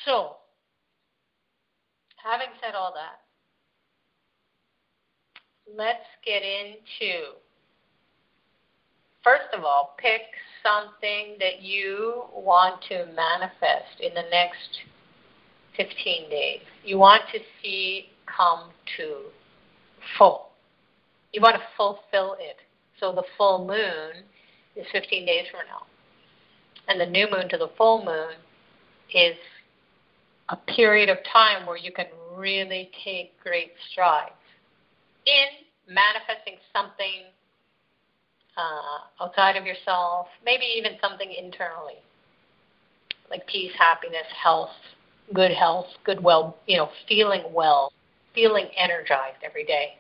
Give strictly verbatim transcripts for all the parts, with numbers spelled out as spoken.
So, having said all that, let's get into, first of all, pick something that you want to manifest in the next fifteen days. You want to see come to full. You want to fulfill it. So the full moon is fifteen days from now. And the new moon to the full moon is a period of time where you can really take great strides in manifesting something uh, outside of yourself, maybe even something internally, like peace, happiness, health, good health, good well, you know, feeling well, feeling energized every day,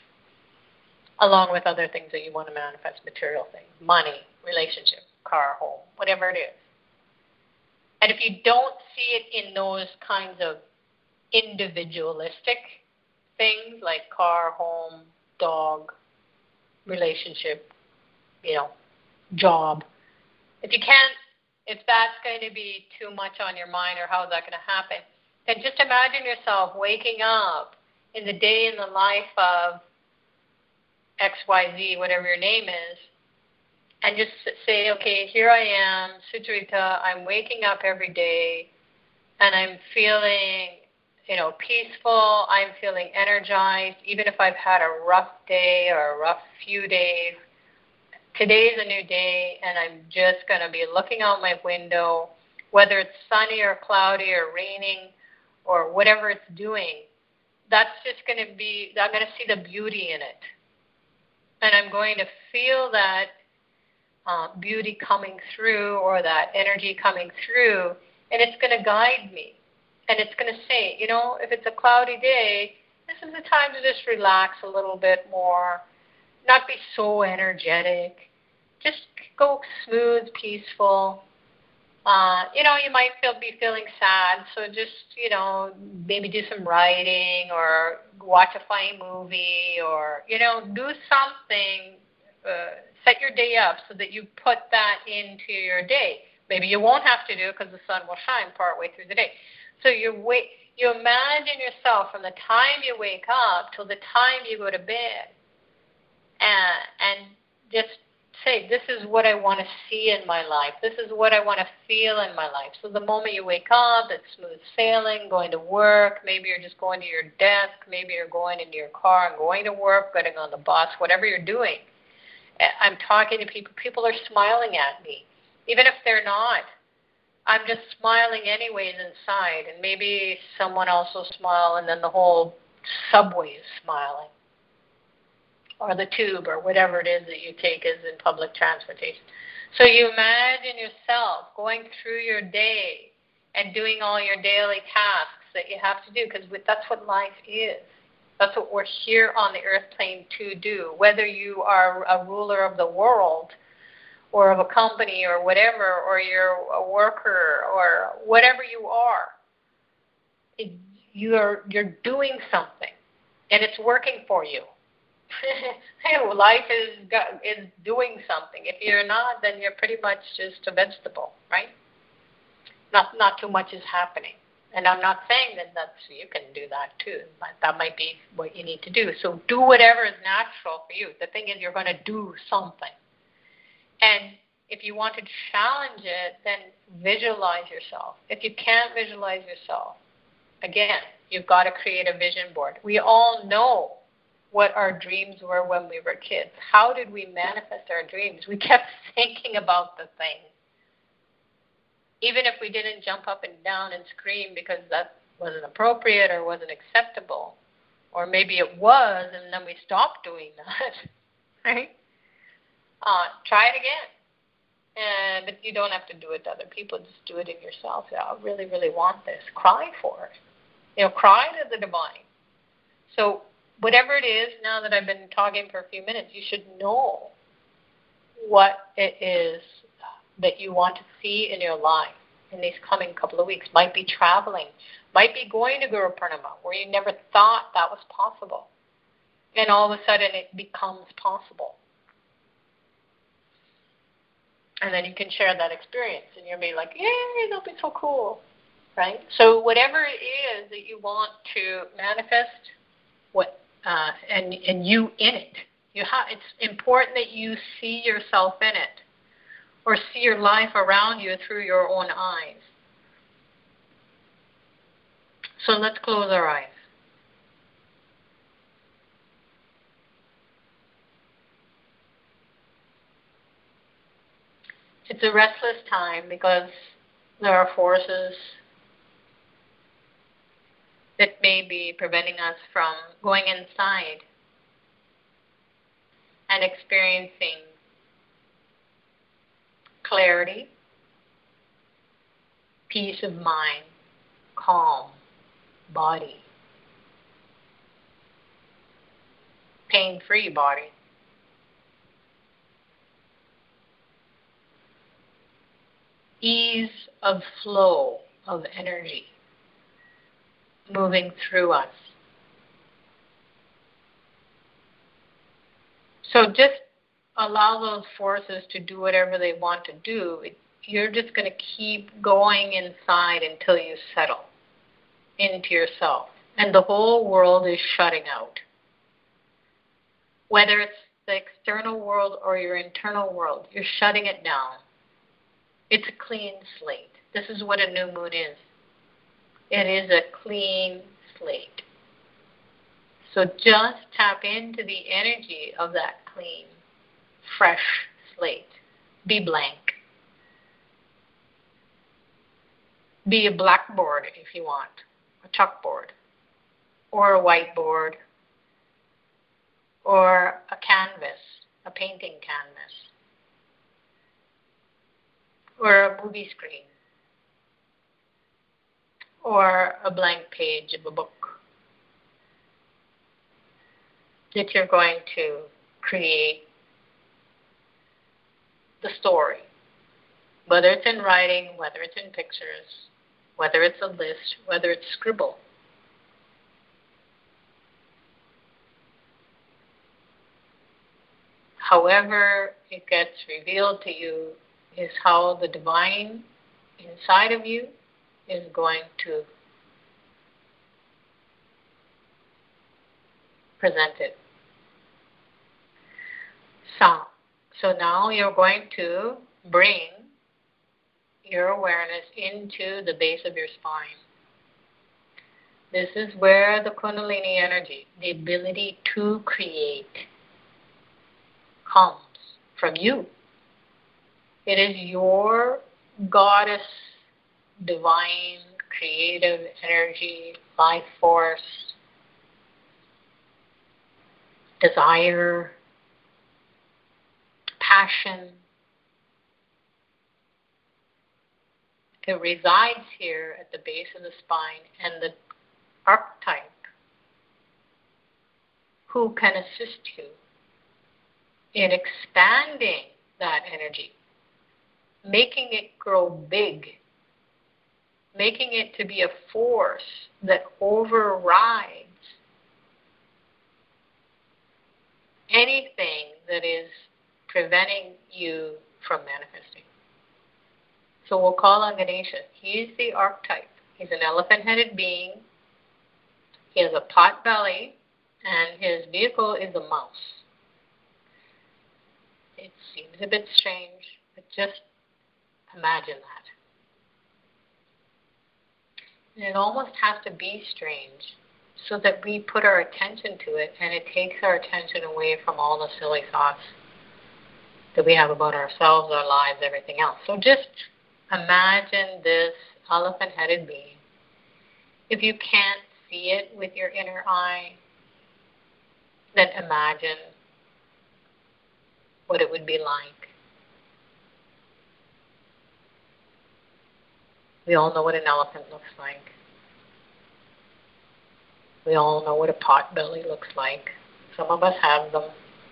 along with other things that you want to manifest, material things, money, relationship, car, home, whatever it is. And if you don't see it in those kinds of individualistic things like car, home, dog, relationship, you know, job, if you can't, if that's going to be too much on your mind or how is that going to happen, then just imagine yourself waking up in the day in the life of X Y Z, whatever your name is, and just say, okay, here I am, Sucharita, I'm waking up every day, and I'm feeling, you know, peaceful, I'm feeling energized, even if I've had a rough day or a rough few days. Today's a new day, and I'm just going to be looking out my window, whether it's sunny or cloudy or raining or whatever it's doing. That's just going to be, I'm going to see the beauty in it. And I'm going to feel that uh, beauty coming through or that energy coming through, and it's going to guide me. And it's going to say, you know, if it's a cloudy day, this is the time to just relax a little bit more, not be so energetic, just go smooth, peaceful. Uh, you know, you might feel be feeling sad, so just, you know, maybe do some writing or watch a funny movie or, you know, do something, uh, set your day up so that you put that into your day. Maybe you won't have to do it because the sun will shine partway through the day. So you wait, you imagine yourself from the time you wake up till the time you go to bed, and, and just say, this is what I want to see in my life. This is what I want to feel in my life. So the moment you wake up, it's smooth sailing, going to work. Maybe you're just going to your desk. Maybe you're going into your car and going to work, getting on the bus, whatever you're doing. I'm talking to people. People are smiling at me, even if they're not. I'm just smiling anyways inside, and maybe someone else will smile, and then the whole subway is smiling, or the tube, or whatever it is that you take as in public transportation. So you imagine yourself going through your day and doing all your daily tasks that you have to do, because that's what life is. That's what we're here on the earth plane to do. Whether you are a ruler of the world or of a company or whatever, or you're a worker or whatever you are, it, you're, you're doing something, and it's working for you. Life is is doing something. If you're not, then you're pretty much just a vegetable, right? Not not too much is happening. And I'm not saying that that's, you can do that too, but that might be what you need to do. So do whatever is natural for you. The thing is, you're going to do something. And if you want to challenge it, then visualize yourself. If you can't visualize yourself, again, you've got to create a vision board. We all know what our dreams were when we were kids. How did we manifest our dreams? We kept thinking about the thing. Even if we didn't jump up and down and scream because that wasn't appropriate or wasn't acceptable. Or maybe it was, and then we stopped doing that. Right? Uh, try it again. And, but you don't have to do it to other people. Just do it in yourself. Yeah, I really, really want this. Cry for it. You know, cry to the divine. So whatever it is, now that I've been talking for a few minutes, you should know what it is that you want to see in your life in these coming couple of weeks. Might be traveling. Might be going to Guru Purnima, where you never thought that was possible. And all of a sudden it becomes possible. And then you can share that experience, and you'll be like, yay, that'll be so cool. right? So whatever it is that you want to manifest, what uh, and and you in it, you have. It's important that you see yourself in it, or see your life around you through your own eyes. So let's close our eyes. It's a restless time because there are forces that may be preventing us from going inside and experiencing clarity, peace of mind, calm body, pain-free body. Ease of flow of energy moving through us. So just allow those forces to do whatever they want to do. It, you're just going to keep going inside until you settle into yourself. And the whole world is shutting out. Whether it's the external world or your internal world, you're shutting it down. It's a clean slate. This is what a new moon is. It is a clean slate. So just tap into the energy of that clean, fresh slate. Be blank. Be a blackboard if you want, a chalkboard, or a whiteboard, or a canvas, a painting canvas, or a movie screen, or a blank page of a book that you're going to create the story, whether it's in writing, whether it's in pictures, whether it's a list, whether it's scribble. However it gets revealed to you is how the divine inside of you is going to present it. So, so now you're going to bring your awareness into the base of your spine. This is where the Kundalini energy, the ability to create, comes from you. It is your goddess, divine, creative energy, life force, desire, passion. It resides here at the base of the spine, and the archetype who can assist you in expanding that energy, making it grow big, making it to be a force that overrides anything that is preventing you from manifesting. So we'll call on Ganesha. He's the archetype. He's an elephant-headed being. He has a pot belly, and his vehicle is a mouse. It seems a bit strange, but just imagine that. And it almost has to be strange so that we put our attention to it, and it takes our attention away from all the silly thoughts that we have about ourselves, our lives, everything else. So just imagine this elephant-headed being. If you can't see it with your inner eye, then imagine what it would be like. We all know what an elephant looks like. We all know what a pot belly looks like. Some of us have them.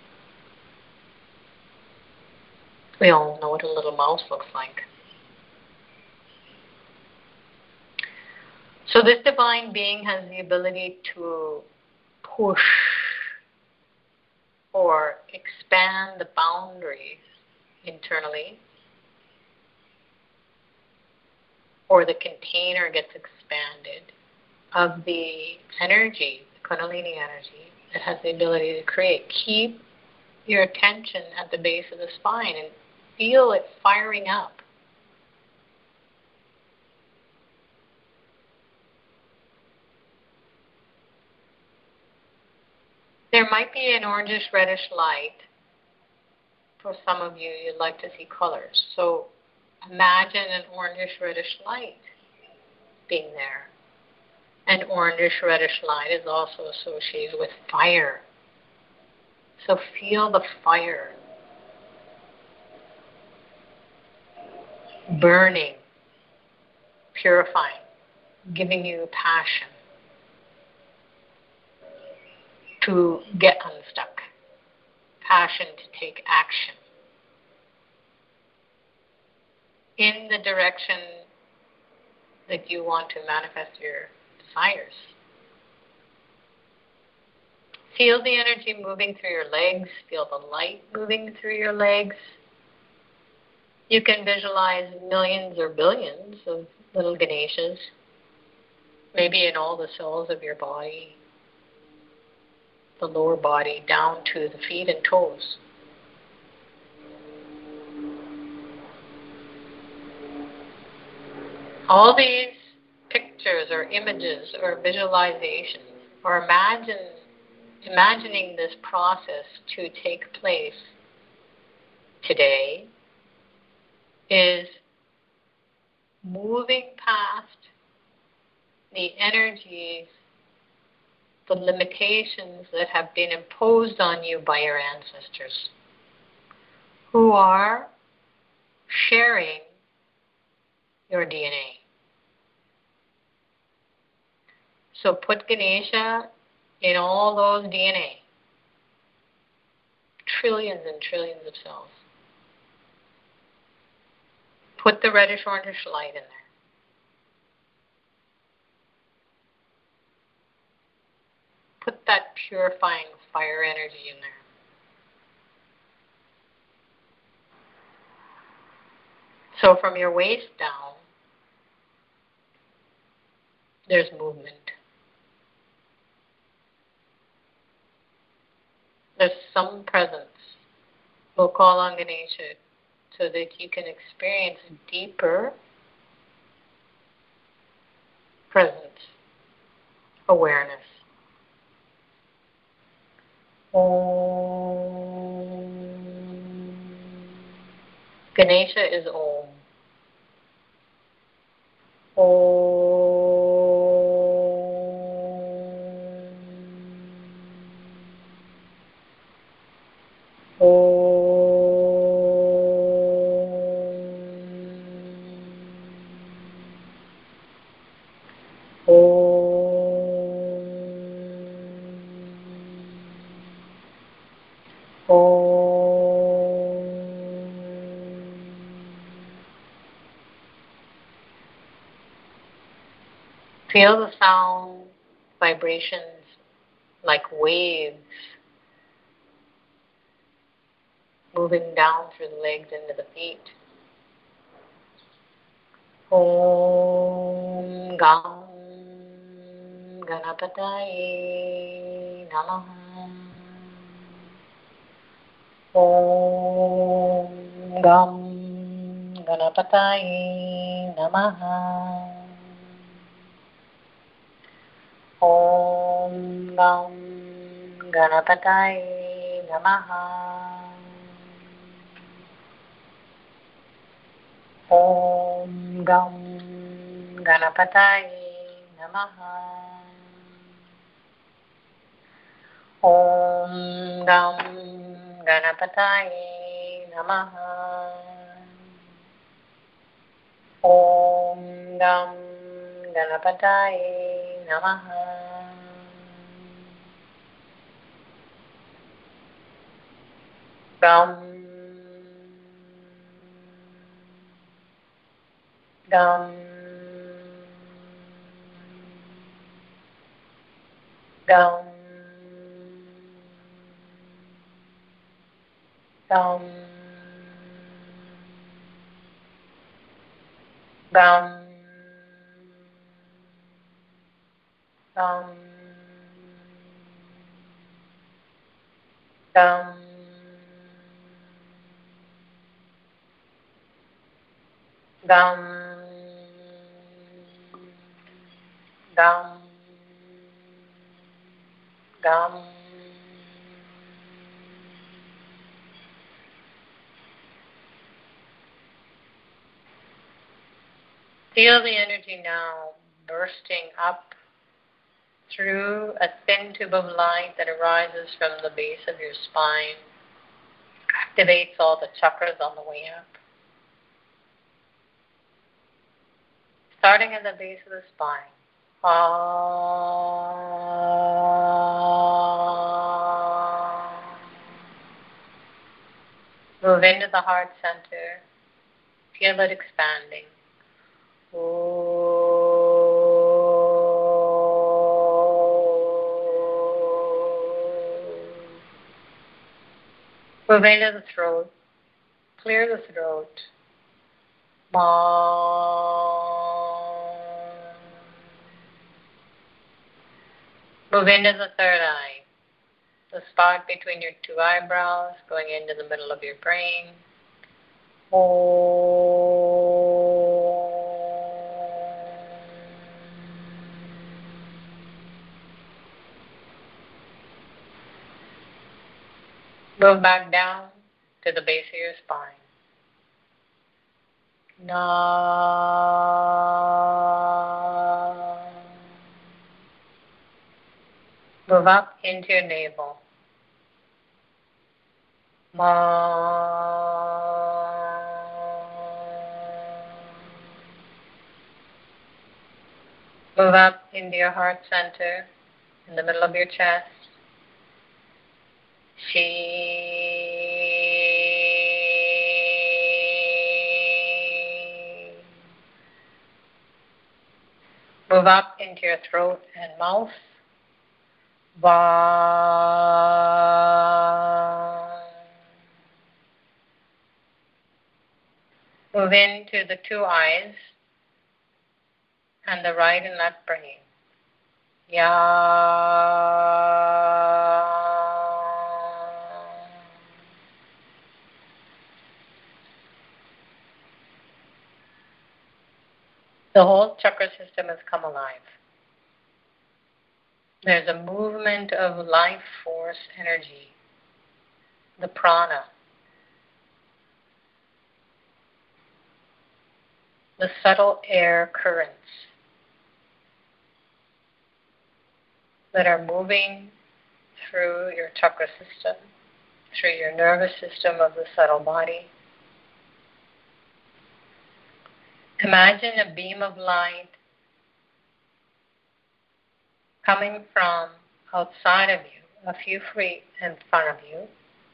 We all know what a little mouse looks like. So this divine being has the ability to push or expand the boundaries internally, or the container gets expanded of the energy, the Kundalini energy, that has the ability to create. Keep your attention at the base of the spine and feel it firing up. There might be an orangish reddish light. For some of you, you'd like to see colors. So imagine an orangish reddish light being there. An orangish reddish light is also associated with fire. So feel the fire burning, purifying, giving you passion to get unstuck, passion to take action in the direction that you want to manifest your desires. Feel the energy moving through your legs. Feel the light moving through your legs. You can visualize millions or billions of little Ganeshas, maybe in all the cells of your body, the lower body down to the feet and toes. All these pictures or images or visualizations or imagine, imagining this process to take place today is moving past the energies, the limitations that have been imposed on you by your ancestors, who are sharing your D N A. So put Ganesha in all those D N A, trillions and trillions of cells. Put the reddish orangish light in there. Put that purifying fire energy in there. So from your waist down, there's movement. There's some presence. We'll call on Ganesha so that you can experience deeper presence, awareness. Om. Ganesha is Om. Om. Om. Feel the sound, vibrations like waves moving down through the legs into the feet. Om Gam Ganapataye Namaha. Om Gam Ganapataye Namaha. Om Gam Ganapataye Namaha. Om Gam Ganapataye Namaha. Om Gam Ganapataye Namaha. Om Gam Ganapataye Namaha. Gam Gam Gam Gam Gam Gum. Gum. Gum. Gum. Gum. Feel the energy now bursting up through a thin tube of light that arises from the base of your spine, activates all the chakras on the way up. Starting at the base of the spine. Ah. Move into the heart center. Feel it expanding. Move into the throat. Clear the throat. Move into the third eye. The spot between your two eyebrows, going into the middle of your brain. Move back down to the base of your spine. Na. Move up into your navel. Ma. Move up into your heart center, in the middle of your chest. She. Move up into your throat and mouth. Va. Move into the two eyes and the right and left brain. Ya. The whole chakra system has come alive. There's a movement of life force energy, the prana, the subtle air currents that are moving through your chakra system, through your nervous system of the subtle body. Imagine a beam of light coming from outside of you, a few feet in front of you.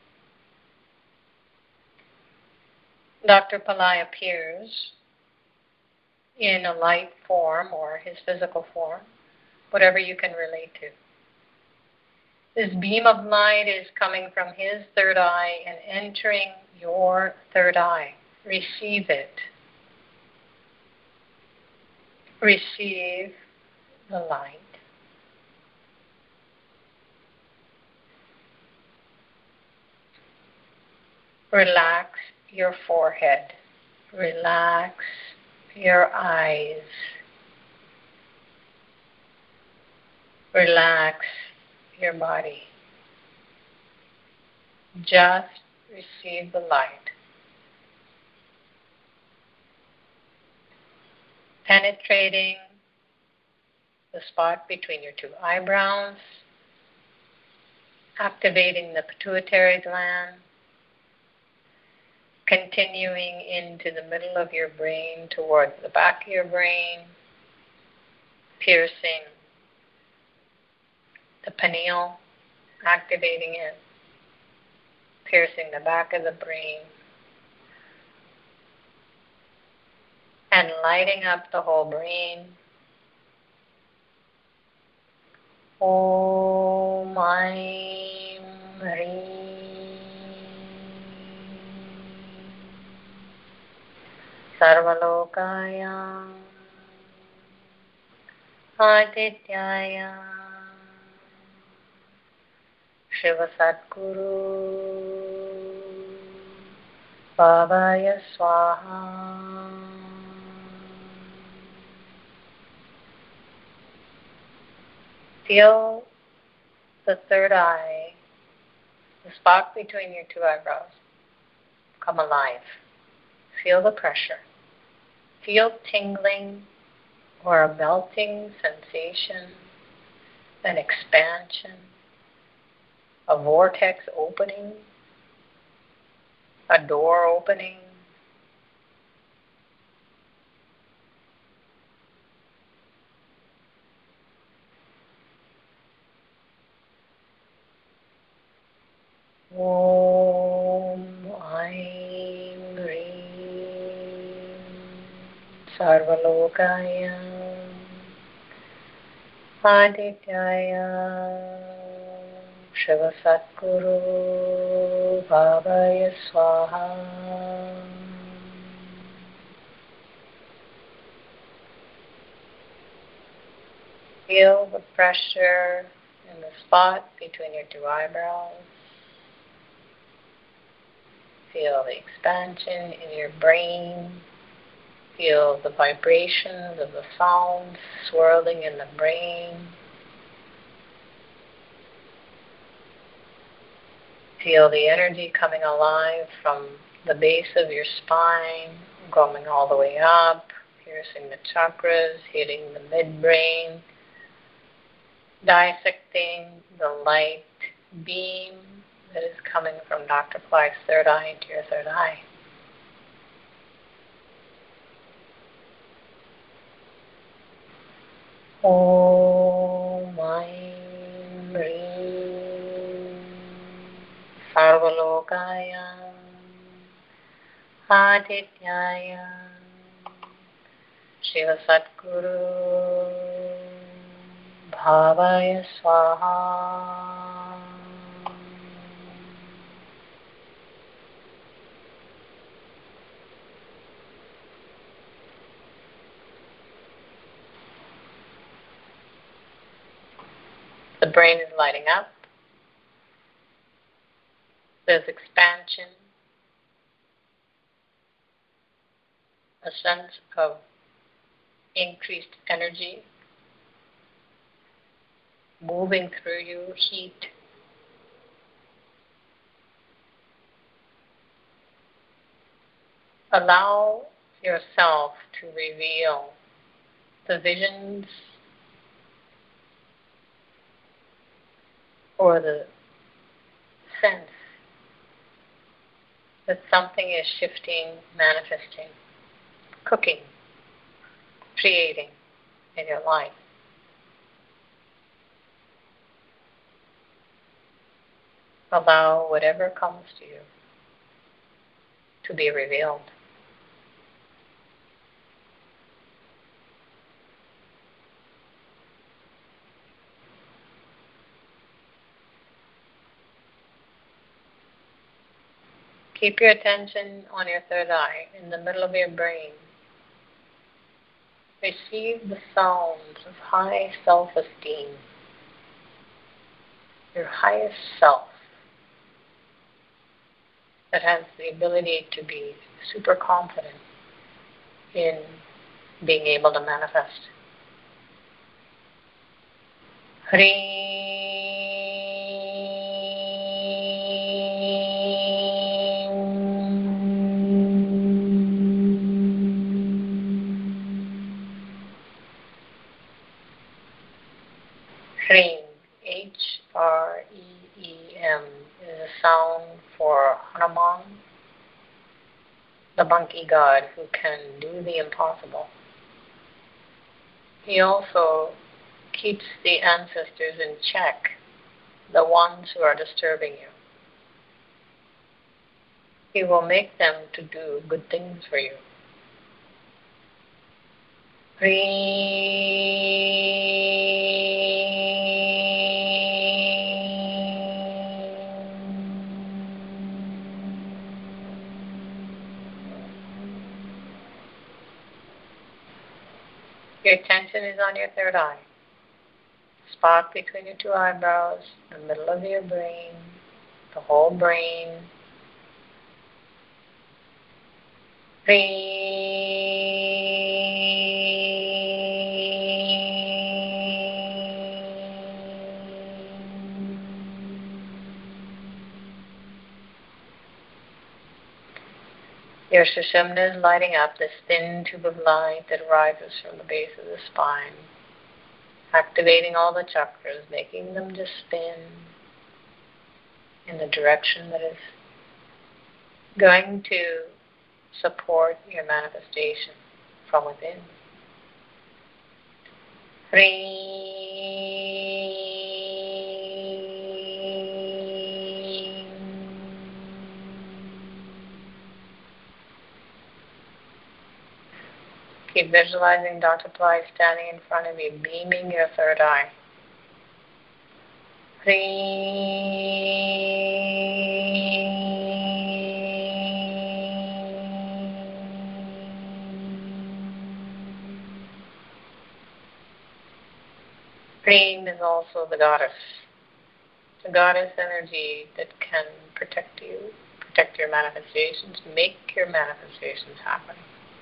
Doctor Pillai appears in a light form or his physical form, whatever you can relate to. This beam of light is coming from his third eye and entering your third eye. Receive it. Receive the light. Relax your forehead. Relax your eyes. Relax your body. Just receive the light. Penetrating the spot between your two eyebrows, activating the pituitary gland, continuing into the middle of your brain towards the back of your brain, piercing the pineal, activating it, piercing the back of the brain, and lighting up the whole brain. Om Aim Hrim Sarvalokaya Adityaya Shiva Satguru Bhavaya Swaha. Feel the third eye, the spot between your two eyebrows, come alive. Feel the pressure. Feel tingling or a melting sensation, an expansion, a vortex opening, a door opening. Om Aim Rim Sarvalokaya Adityaya Shiva Satguru Bhavaya Swaha. Feel the pressure in the spot between your two eyebrows. Feel the expansion in your brain. Feel the vibrations of the sounds swirling in the brain. Feel the energy coming alive from the base of your spine, going all the way up, piercing the chakras, hitting the midbrain, dissecting the light beam that is coming from Doctor Clark's third eye into your third eye. Om Aim Rim Sarvalokaya Adityaya Shiva Satguru Bhavaya Swaha. The brain is lighting up. There's expansion, a sense of increased energy moving through you, heat. Allow yourself to reveal the visions or the sense that something is shifting, manifesting, cooking, creating in your life. Allow whatever comes to you to be revealed. Keep your attention on your third eye, in the middle of your brain. Receive the sounds of high self-esteem, your highest self that has the ability to be super confident in being able to manifest. Hri Hreem, H R E E M, is a sound for Hanuman, the monkey god who can do the impossible. He also keeps the ancestors in check, the ones who are disturbing you. He will make them to do good things for you. Your attention is on your third eye. spot between your two eyebrows, the middle of your brain, the whole brain. Your Sushumna is lighting up, this thin tube of light that rises from the base of the spine, activating all the chakras, making them just spin in the direction that is going to support your manifestation from within. Keep visualizing Doctor Pillai standing in front of you, beaming your third eye. Prem is also the goddess, the goddess energy that can protect you, protect your manifestations, make your manifestations happen.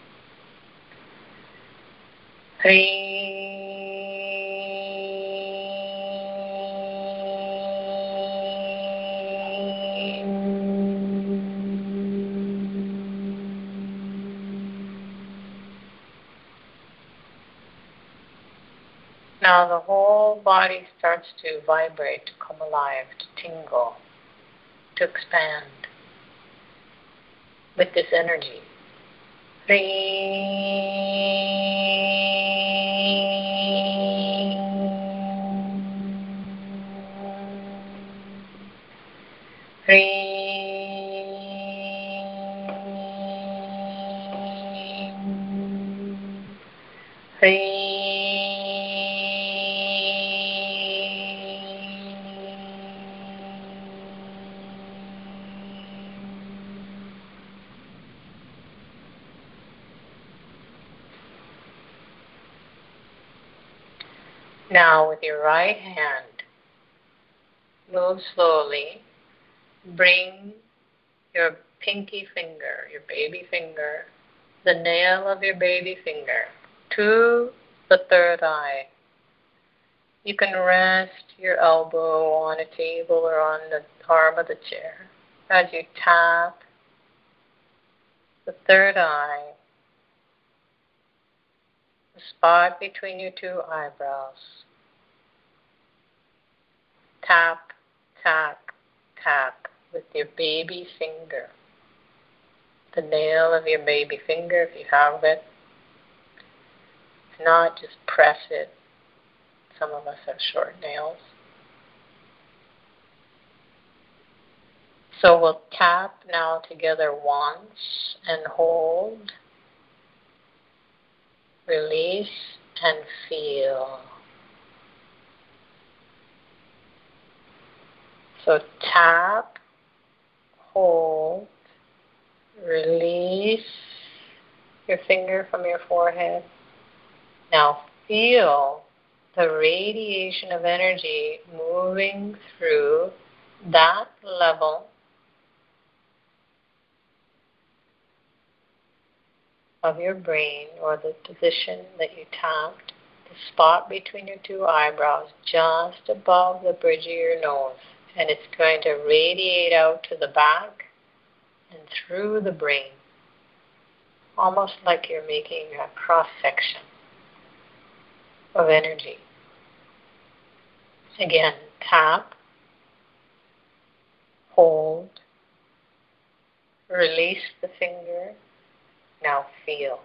Now the whole body starts to vibrate, to come alive, to tingle, to expand with this energy. Now with your right hand, move slowly. Bring your pinky finger, your baby finger, the nail of your baby finger to the third eye. You can rest your elbow on a table or on the arm of the chair as you tap the third eye, the spot between your two eyebrows. Tap, tap, tap with your baby finger. The nail of your baby finger, if you have it. If not, just press it. Some of us have short nails. So we'll tap now together once and hold. Release and feel. So tap, hold, release your finger from your forehead. Now feel the radiation of energy moving through that level of your brain, or the position that you tapped, the spot between your two eyebrows, just above the bridge of your nose. And it's going to radiate out to the back and through the brain, almost like you're making a cross-section of energy. Again, tap, hold, release the finger, now feel.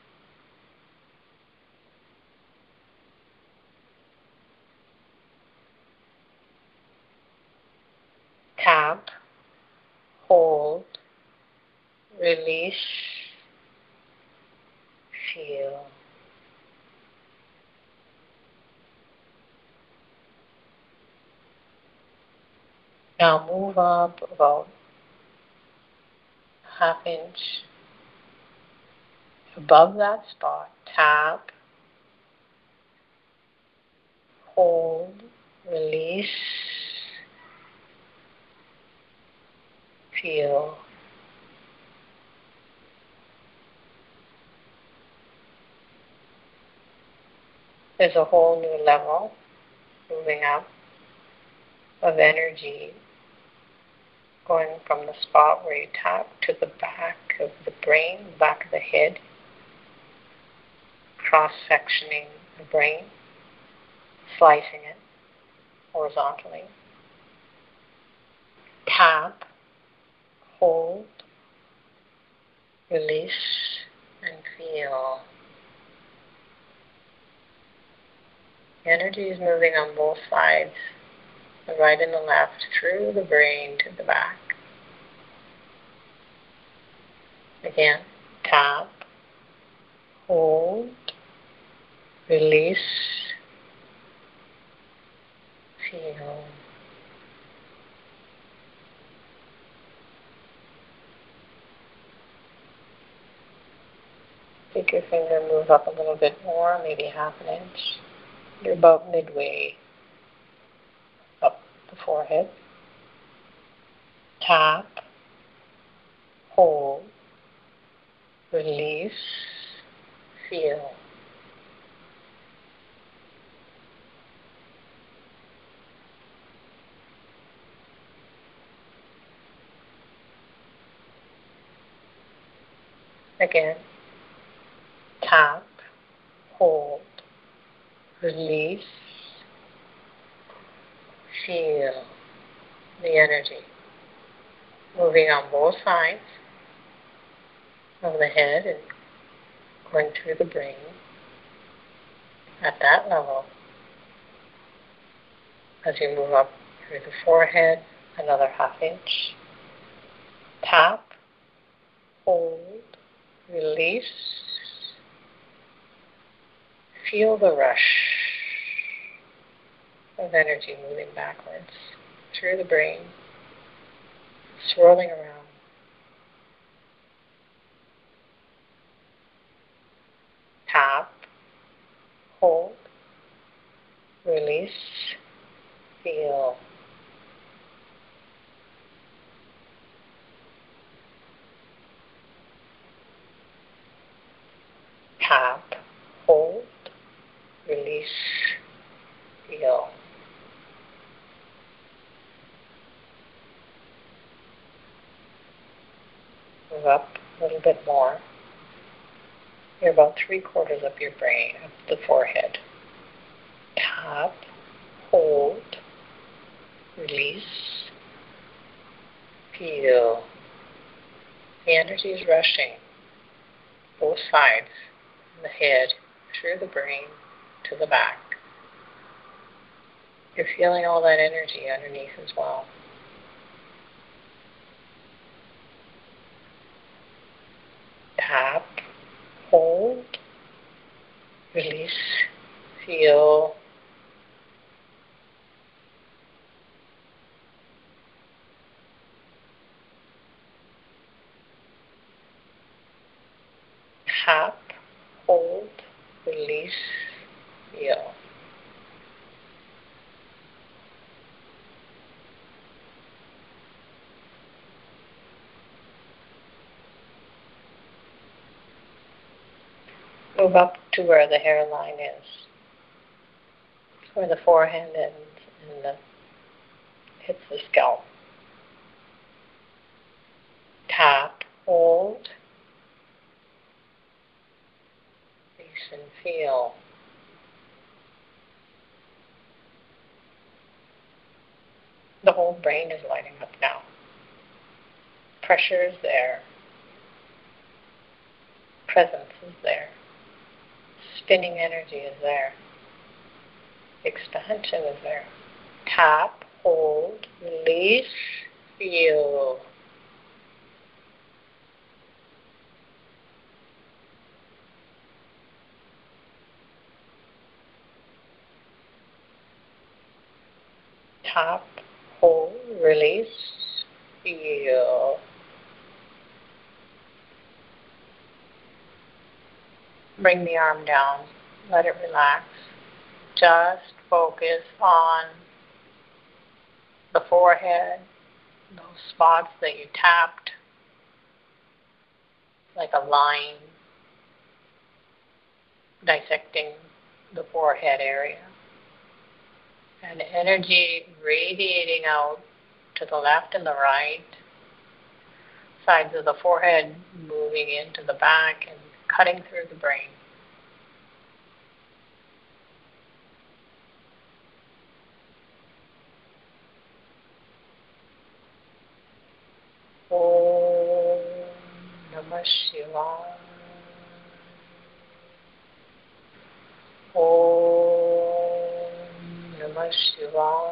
Tap, hold, release, feel. Now move up about half inch above that spot. Tap, hold, release, feel. There's a whole new level moving up of energy going from the spot where you tap to the back of the brain, back of the head, cross-sectioning the brain, slicing it horizontally. Tap, hold, release, and feel. The energy is moving on both sides, the right and the left, through the brain to the back. Again, tap, hold, release, feel. Take your finger, move up a little bit more, maybe half an inch. You're about midway up the forehead. Tap, hold, release, feel. Again, tap, hold, release, feel the energy moving on both sides of the head and going through the brain. At that level, as you move up through the forehead, another half inch. Tap, hold, release, feel the rush of energy moving backwards through the brain, swirling around. Tap, hold, release, feel. Tap, hold, release, feel. Move up a little bit more. You're about three quarters up your brain, up the forehead. Tap, hold, release, feel. The energy is rushing both sides of the head, through the brain, to the back. You're feeling all that energy underneath as well. Tap, hold, release, feel. Tap, hold, release, feel. Move up to where the hairline is, where the forehead ends and the, hits the scalp. Tap, hold, release, and feel. The whole brain is lighting up now. Pressure is there. Presence is there. Spinning energy is there. Expansion is there. Tap, hold, release, feel. Tap, hold, release, feel. Bring the arm down. Let it relax. Just focus on the forehead, those spots that you tapped, like a line dissecting the forehead area. And energy radiating out to the left and the right, sides of the forehead moving into the back and cutting through the brain. Om Namah Shivaya. Om Namah Shivaya.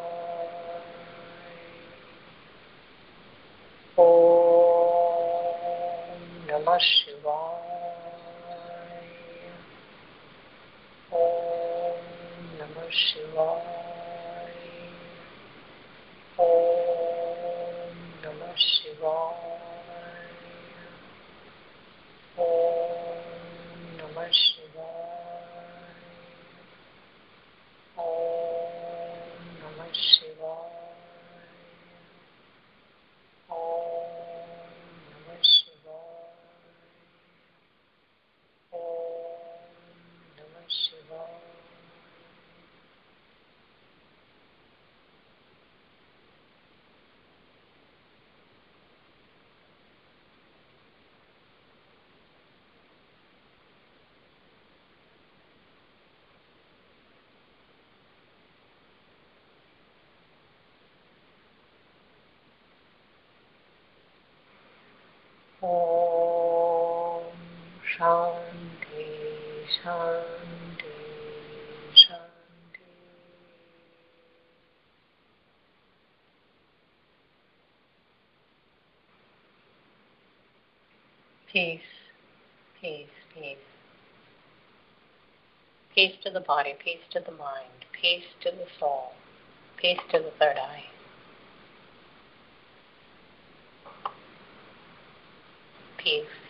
Om Namah Shivaya. Om Namah Shivaya. Om Namah Shivaya. Om Namah Shivaya. Om Namah Shivaya. Om Namah Shivaya. Om Namah Shivaya. Om Shanti, Shanti, Shanti. Peace, peace, peace. Peace to the body, peace to the mind, peace to the soul, peace to the third eye. Peace.